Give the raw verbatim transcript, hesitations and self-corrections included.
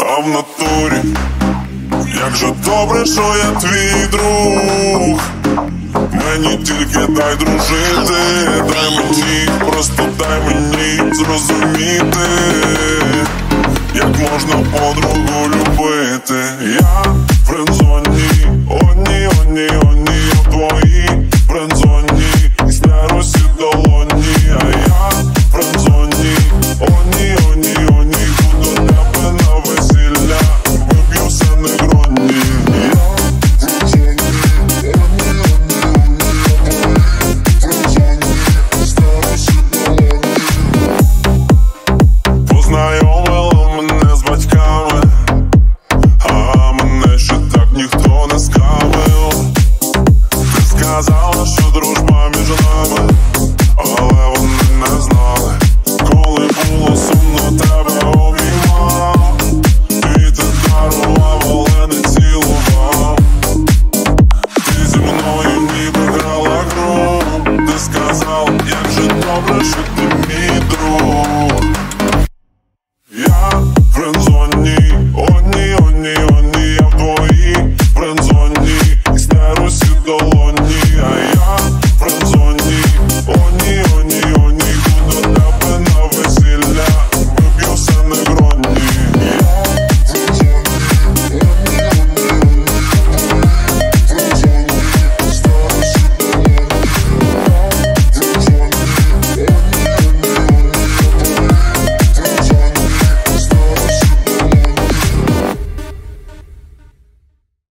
А в натурі, як же добре, що я твій друг. Мені тільки дай дружити, дай мені, просто дай мені зрозуміти, як можна подругу любити. Я в френдзоні, одній, одній, одній.